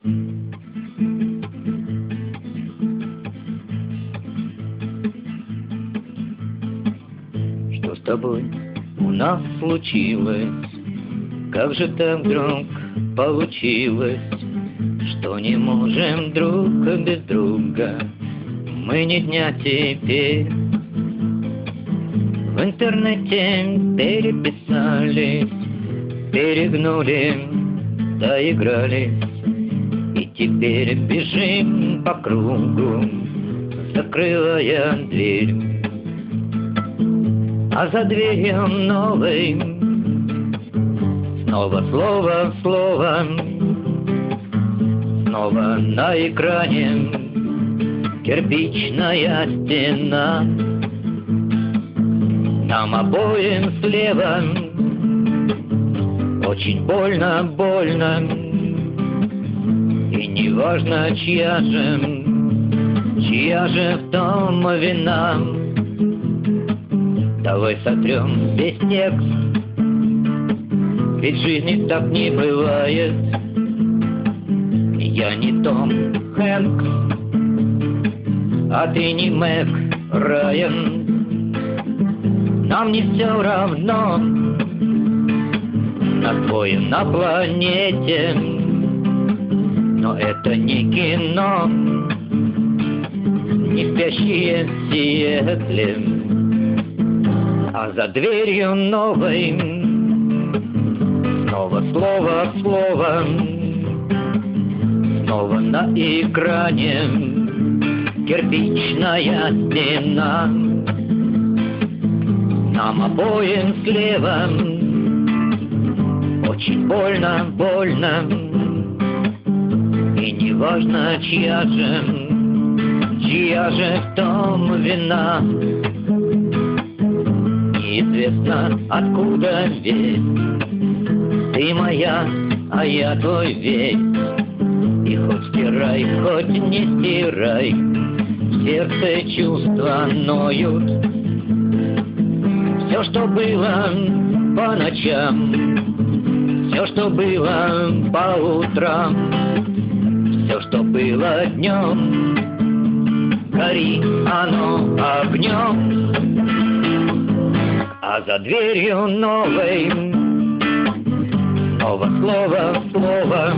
Что с тобой у нас случилось? Как же так вдруг получилось, что не можем друг без друга мы ни дня теперь? В интернете переписались, перегнули, доигрались, и теперь бежим по кругу, закрывая дверь. А за дверью новой снова слово в слово, снова на экране кирпичная стена. Нам обоим слева очень больно, больно, и не важно, чья же в том вина. Давай сотрем весь текст, ведь в жизни так не бывает. Я не Том Хэнкс, а ты не Мэг Райан. Нам не все равно, нас двое на планете, но это не кино, не спящие в Сиэтле. А за дверью новой снова слово в слово, снова на экране кирпичная стена. Нам обоим слева очень больно, больно, и не важно, чья же в том вина. Неизвестно, откуда весть, ты моя, а я твой весь. И хоть стирай, хоть не стирай, в сердце чувства ноют. Все, что было по ночам, все, что было по утрам, все, что было днем, гори оно огнем. А за дверью новой снова слово в слово,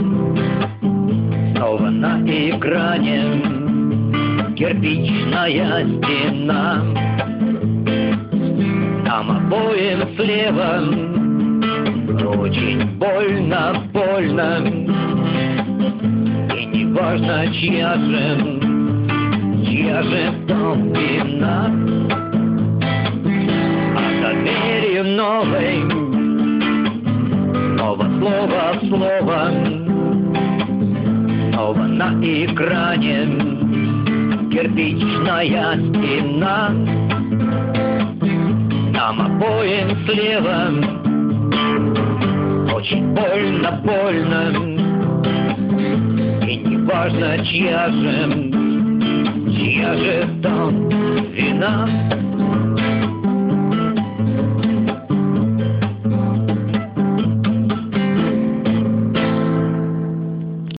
снова на экране кирпичная стена. Нам обоим слева очень больно, больно, и не важно, чья же в том вина. А за дверью новой снова слово в слово, снова на экране кирпичная стена. Нам обоим слева очень больно, больно, и не важно, чья же в том вина.